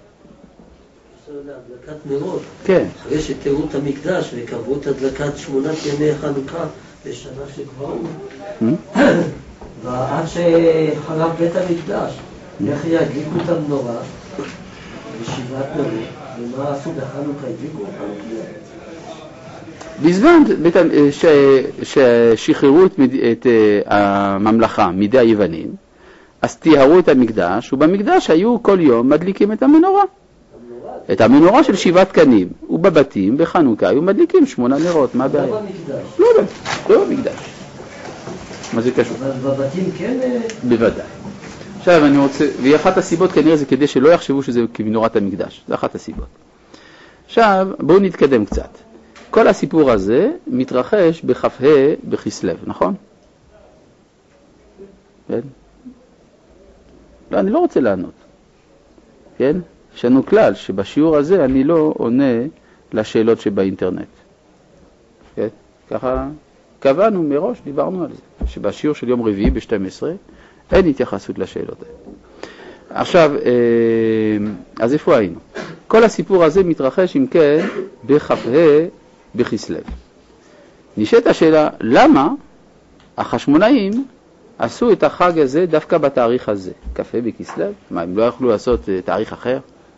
הדלקת נרות. כן. אחרי שתראו את המקדש וקבעו את הדלקת 8 ימי חנוכה בשנה שכבר ועד שחרב בית המקדש, איך ידליקו את המנורה בשבעת נרות, ומה עשו בחנוכה? הדליקו בזמן ששחררו את הממלכה מידי היוונים, אז תיארו את המקדש, ובמקדש היו כל יום מדליקים את המנורה. את המנורה של 7 קנים, ובבתים בחנוכה היו מדליקים 8 נרות. מה הבעיה? לא במקדש. לא במקדש. מה זה קשור? אבל בבתים כן? בוודאי. עכשיו אני רוצה, ואחת הסיבות כנראה זה כדי שלא יחשבו שזה כמנורת המקדש. זה אחת הסיבות. עכשיו בואו נתקדם קצת. כל הסיפור הזה מתרחש בכ"ה בכסלו, נכון? כן? לא, אני לא רוצה לענות. כן? יש לנו כלל שבשיעור הזה אני לא עונה לשאלות שבאינטרנט. כן? ככה קבענו מראש, דיברנו על זה, שבשיעור של יום רביעי ב-12 אין התייחסות לשאלות האלה. עכשיו, אז איפה היינו? כל הסיפור הזה מתרחש אם כן בכ"ה בכסלו. נשאלת השאלה, למה החשמונאים עשו את החג הזה דווקא בתאריך הזה, כ"ה בכסלו? מה, הם לא יכלו לעשות תאריך אחר?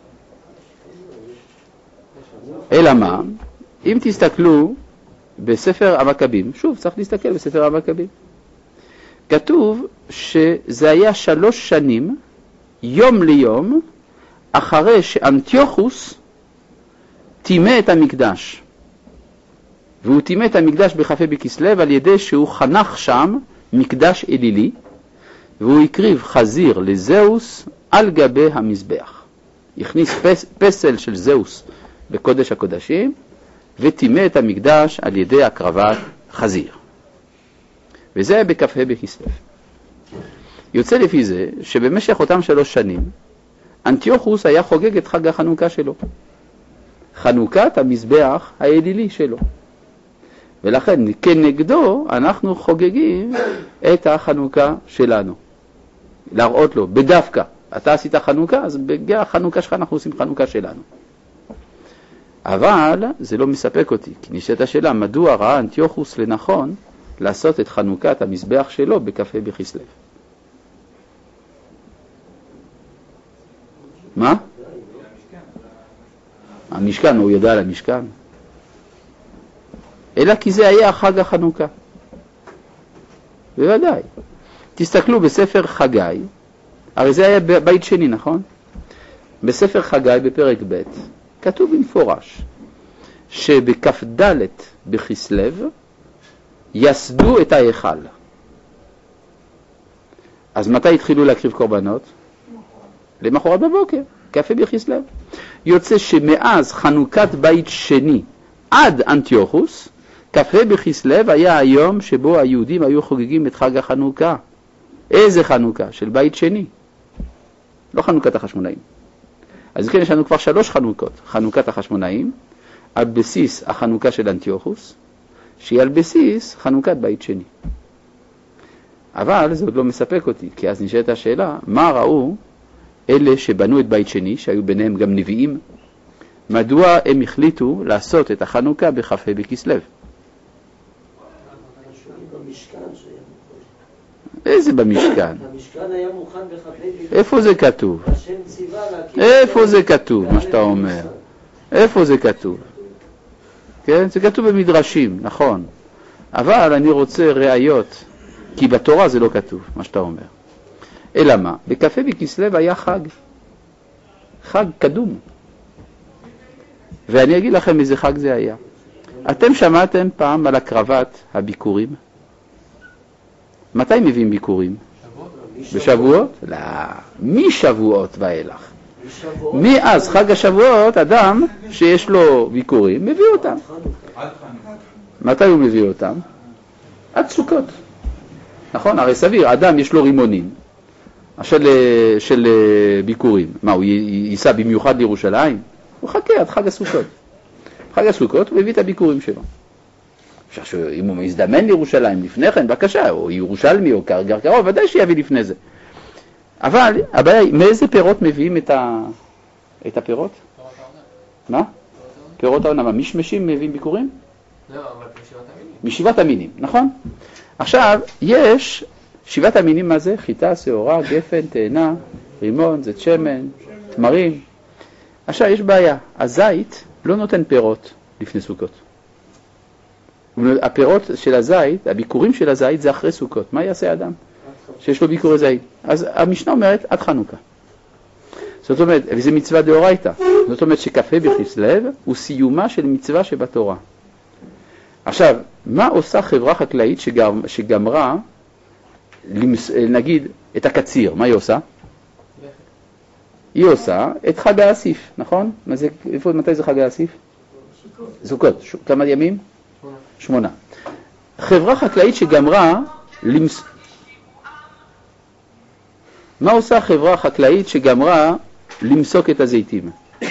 אלא מה? אם תסתכלו בספר המכבים, שוב צריך להסתכל בספר המכבים, כתוב שזה היה 3 שנים יום ליום אחרי שאנטיוכוס טימא את המקדש, והוא טימא את המקדש בכ"ה בכסלו על ידי שהוא חנך שם מקדש אלילי, והוא הקריב חזיר לזהוס על גבי המזבח. הכניס פסל של זהוס בקודש הקודשים וטימא את המקדש על ידי הקרבת חזיר. וזה היה בכ"ה בכסלו. יוצא לפי זה שבמשך אותם 3 שנים אנטיוכוס היה חוגג את חג החנוכה שלו, חנוכת המזבח האלילי שלו, ולכן כנגדו אנחנו חוגגים את החנוכה שלנו, להראות לו בדווקא אתה עשית חנוכה, אז בגלל החנוכה שלך אנחנו עושים חנוכה שלנו. אבל זה לא מספק אותי, כי נשאלת השאלה מדוע ראה אנטיוכוס לנכון לעשות את חנוכת המזבח שלו בכ"ה בכסלו. מה? המשכן, הוא ידע על המשכן? אלא כי זה היה חג החנוכה. בוודאי. תסתכלו בספר חגי, הרי זה היה בית שני, נכון? בספר חגי בפרק ב' כתוב במפורש שבכ"ד בכסלו יסדו את ההיכל. אז מתי התחילו להקריב קורבנות? למחרת בבוקר, כ"ה בכסלו. יוצא שמאז חנוכת בית שני עד אנטיוכוס, כ"ה בכסלו היה היום שבו היהודים היו חוגגים את חג החנוכה. איזה חנוכה? של בית שני. לא חנוכת החשמונאים. אז כן, יש לנו כבר 3 חנוכות. חנוכת החשמונאים, על בסיס החנוכה של אנטיוכוס, שהיא על בסיס חנוכת בית שני. אבל זה עוד לא מספק אותי, כי אז נשאלת השאלה, מה ראו אלה שבנו את בית שני, שהיו ביניהם גם נביאים, מדוע הם החליטו לעשות את החנוכה בכ"ה בכסלו? איזה במשכן? המשכן היה מוכן בכ"ה בכסלו. איפה זה כתוב? השם ציווה להקים. איפה זה כתוב, מה שאתה אומר? איפה זה כתוב? כן, זה כתוב במדרשים, נכון. אבל אני רוצה ראיות, כי בתורה זה לא כתוב, מה שאתה אומר. אלא מה? בכ"ה בכסלו היה חג. חג קדום. ואני אגיד לכם איזה חג זה היה. אתם שמעתם פעם על הקרבת הביקורים? מתי מביאים ביקורים? בשבועות? לא, משבועות ואילך. מאז חג השבועות, אדם שיש לו ביקורים, מביא אותם. מתי הוא מביא אותם? עד סוכות. נכון? הרי סביר, אדם יש לו רימונים. של ביקורים. מה, הוא ייסע במיוחד לירושלים? הוא חכה עד חג הסוכות. חג הסוכות הוא הביא את הביקורים שלו. אם הוא מזדמן לירושלים לפני כן, בבקשה, או ירושלמי או גר קרוב, ודאי שיביא לפני זה. אבל הבעיה היא, מאיזה פירות מביאים את הפירות? מה? פירות העונה. מה, משמשים מביאים ביקורים? לא, אבל משבעת המינים. משבעת המינים, נכון? עכשיו, יש שבעת המינים, מה זה? חיטה, שעורה, גפן, תאנה, רימון, זית שמן, תמרים. עכשיו, יש בעיה. הזית לא נותן פירות לפני סוכות. הפירות של הזית, הביקורים של הזית זה אחרי סוכות. מה יעשה אדם שיש לו ביקורי זית? אז המשנה אומרת עד חנוכה. זאת אומרת, וזה מצווה דאורייתא. זאת אומרת שכ"ה בכסלו הוא סיומה של מצווה שבתורה. עכשיו, מה עושה חברה חקלאית שגמרה, נגיד, את הקציר? מה היא עושה? היא עושה את חג האסיף, נכון? מתי זה חג האסיף? סוכות. כמה ימים? 8. חברה חקלאית שגמרה מה עושה חברה חקלאית שגמרה למסוק את הזיתים?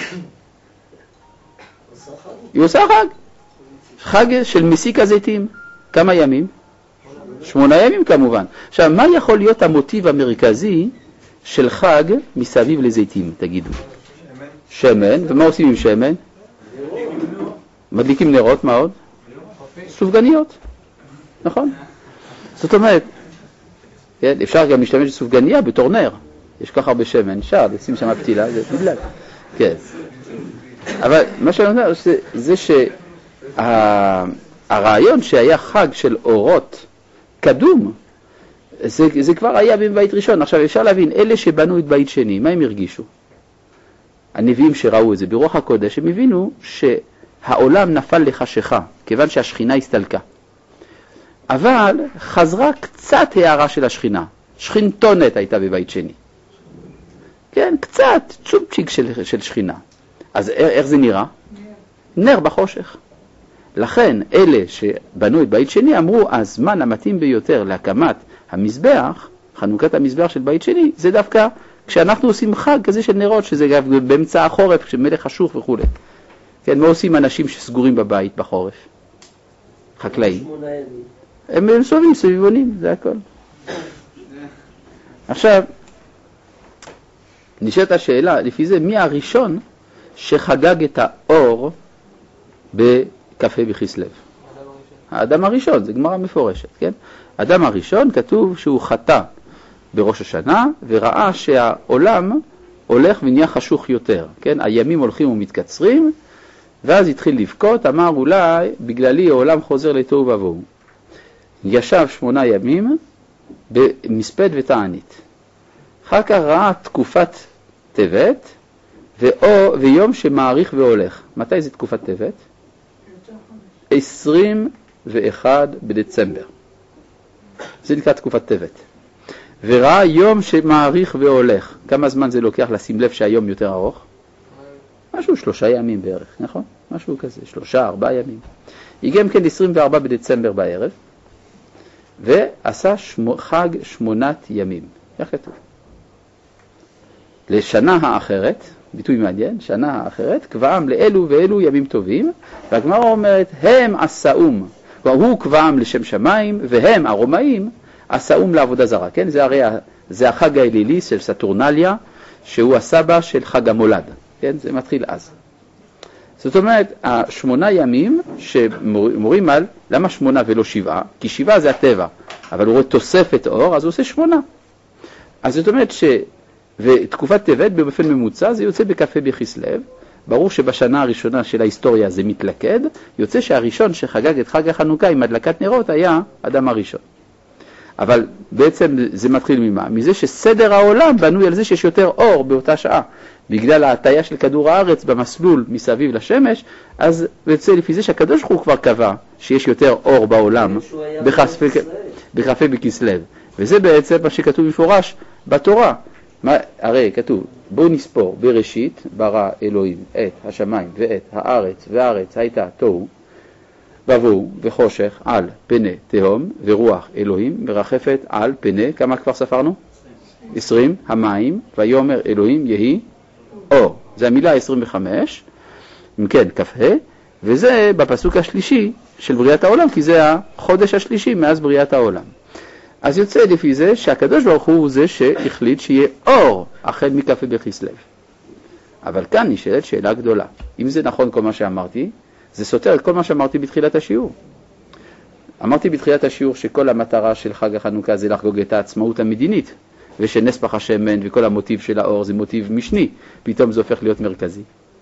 היא עושה חג. חג של מסיק הזיתים. כמה ימים? 8 ימים כמובן. עכשיו, מה יכול להיות המוטיב המרכזי של חג מסביב לזיתים, תגידו? שמן. ומה עושים עם שמן? מדליקים נרות, מה עוד? סופגניות, נכון? זאת אומרת, אפשר גם להשתמש בסופגניה בתור נר. יש כך הרבה שמן, אפשר לשים שם פתילה, זה נדלק. כן. אבל מה שאני אומר זה שהרעיון שהיה חג של אורות קדום, זה כבר היה בבית ראשון. עכשיו אפשר להבין, אלה שבנו את בית שני, מה הם הרגישו? הנביאים שראו את זה ברוח הקודש, הם הבינו שהעולם נפל לחשיכה, כיוון שהשכינה הסתלקה. אבל חזרה קצת הערה של השכינה. שכינתונת הייתה בבית שני. כן, קצת צ'ופצ'יק של שכינה. אז איך זה נראה? נר בחושך. לכן אלה שבנו את בית שני אמרו, הזמן המתאים ביותר להקמת המזבח, חנוכת המזבח של בית שני, זה דווקא כשאנחנו עושים חג כזה של נרות, שזה באמצע החורף, כשמלך חשוך וכו'. כן, מה עושים אנשים שסגורים בבית בחורף? חקלאים. הם סובבים סביבונים, זה הכל. עכשיו, נשאלת השאלה, לפי זה, מי הראשון שחגג את האור בכ"ה בכסלו? האדם הראשון, זה גמרא מפורשת, כן? האדם הראשון כתוב שהוא חטא בראש השנה, וראה שהעולם הולך ונהיה חשוך יותר, כן? הימים הולכים ומתקצרים, ואז התחיל לבכות, אמר אולי בגללי העולם חוזר לתוהו ובוהו. ישב 8 ימים במספד ותענית. אחר כך ראה תקופת טבת ויום שמאריך והולך. מתי זה תקופת טבת? 21 בדצמבר. זה נקרא תקופת טבת. וראה יום שמאריך והולך. כמה זמן זה לוקח לשים לב שהיום יותר ארוך? משהו 3 ימים בערך, נכון? משהו כזה, 3-4 ימים. הגיע כן 24 בדצמבר בערב, ועשה חג 8 ימים. איך כתוב? לשנה האחרת, ביטוי מעניין, שנה האחרת, קבעם לאלו ואלו ימים טובים, והגמרא אומרת, הם עשאום. כלומר, הוא קבעם לשם שמיים, והם, הרומאים, עשאום לעבודה זרה. כן? זה החג האלילי של סטורנליה, שהוא הסבא של חג המולד. כן? זה מתחיל אז. זאת אומרת, 8 ימים שמורים על, למה 8 ולא 7? כי 7 זה הטבע, אבל הוא רואה תוספת אור, אז הוא עושה 8. אז זאת אומרת ותקופת טבת באופן ממוצע זה יוצא בכ"ה בכסלו. ברור שבשנה הראשונה של ההיסטוריה זה מתלכד, יוצא שהראשון שחגג את חג החנוכה עם הדלקת נרות היה אדם הראשון. אבל בעצם זה מתחיל ממה? מזה שסדר העולם בנוי על זה שיש יותר אור באותה שעה. בגלל ההטיה של כדור הארץ במסלול מסביב לשמש, אז יוצא לפי זה שהקדוש ברוך הוא כבר קבע שיש יותר אור בעולם בכ"ה בכסלו. וזה בעצם מה שכתוב מפורש בתורה. הרי כתוב, בואו נספור, בראשית ברא אלוהים את השמיים ואת הארץ, והארץ הייתה תוהו ובוהו וחושך על פני תהום, ורוח אלוהים מרחפת על פני, כמה כבר ספרנו? 20, המים, ויאמר אלוהים יהי אור. זה המילה 25, אם כן, כ"ה, וזה בפסוק השלישי של בריאת העולם, כי זה החודש השלישי מאז בריאת העולם. אז יוצא לפי זה שהקדוש ברוך הוא זה שהחליט שיהיה אור החל מכ"ה בכסלו. אבל כאן נשאלת שאלה גדולה. אם זה נכון כל מה שאמרתי, זה סותר את כל מה שאמרתי בתחילת השיעור. אמרתי בתחילת השיעור שכל המטרה של חג החנוכה זה לחגוג את העצמאות המדינית, ושנס פח השמן וכל המוטיב של האור זה מוטיב משני, פתאום זה הופך להיות מרכזי.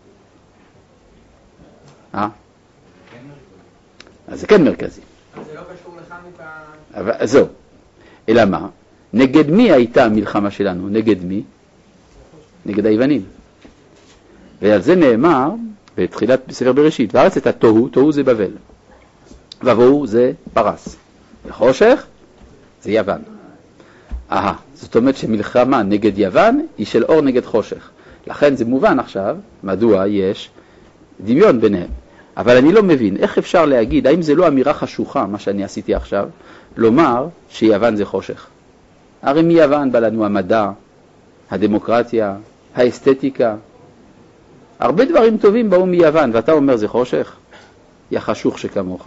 אז זה כן מרכזי. אז זה לא קשור לחנוכה. אבל זהו. אלא מה? נגד מי הייתה המלחמה שלנו? נגד מי? נגד היוונים. ועל זה נאמר בתחילת ספר בראשית, וארץ את התוהו, תוהו זה בבל, ובוהו זה פרס, וחושך זה יוון. זאת אומרת שמלחמה נגד יוון היא של אור נגד חושך. לכן זה מובן עכשיו מדוע יש דמיון ביניהם. אבל אני לא מבין איך אפשר להגיד, האם זה לא אמירה חשוכה מה שאני עשיתי עכשיו, לומר שיוון זה חושך. הרי מיוון בא לנו המדע, הדמוקרטיה, האסתטיקה, הרבה דברים טובים באו מיוון, ואתה אומר זה חושך? יא חשוך שכמוך.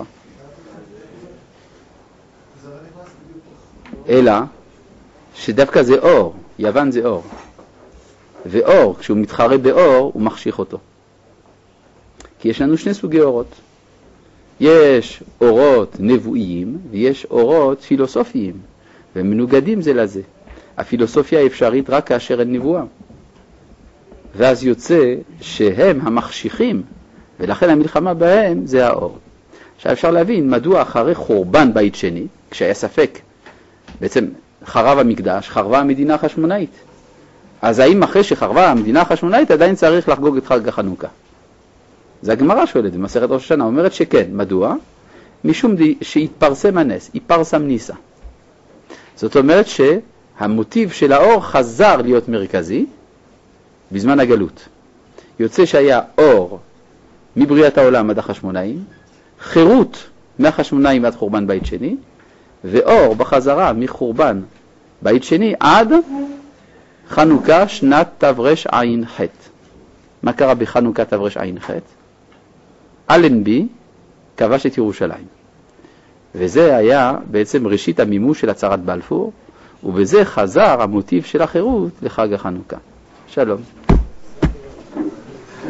אלא שדווקא זה אור, יוון זה אור. ואור, כשהוא מתחרה באור, הוא מחשיך אותו. כי יש לנו שני סוגי אורות. יש אורות נבואיים ויש אורות פילוסופיים, והם מנוגדים זה לזה. הפילוסופיה אפשרית רק כאשר אין נבואה. ואז יוצא שהם המחשיכים, ולכן המלחמה בהם זה האור. עכשיו אפשר להבין מדוע אחרי חורבן בית שני, כשהיה ספק, בעצם חרב המקדש, חרבה המדינה החשמונאית. אז האם אחרי שחרבה המדינה החשמונאית עדיין צריך לחגוג את חג החנוכה? זה הגמרא שואלת במסכת ראש השנה, אומרת שכן. מדוע? משום שהתפרסם הנס, התפרסם ניסה. זאת אומרת שהמוטיב של האור חזר להיות מרכזי בזמן הגלות. יוצא שהיה אור מבריאת העולם עד החשמונאים, חירות מהחשמונאים עד חורבן בית שני, ואור בחזרה מחורבן בית שני עד חנוכה שנת תר"ח. מה קרה בחנוכה תר"ח? אלנבי כבש את ירושלים. וזה היה בעצם ראשית המימוש של הצהרת בלפור, ובזה חזר המוטיב של החירות לחג החנוכה. שלום.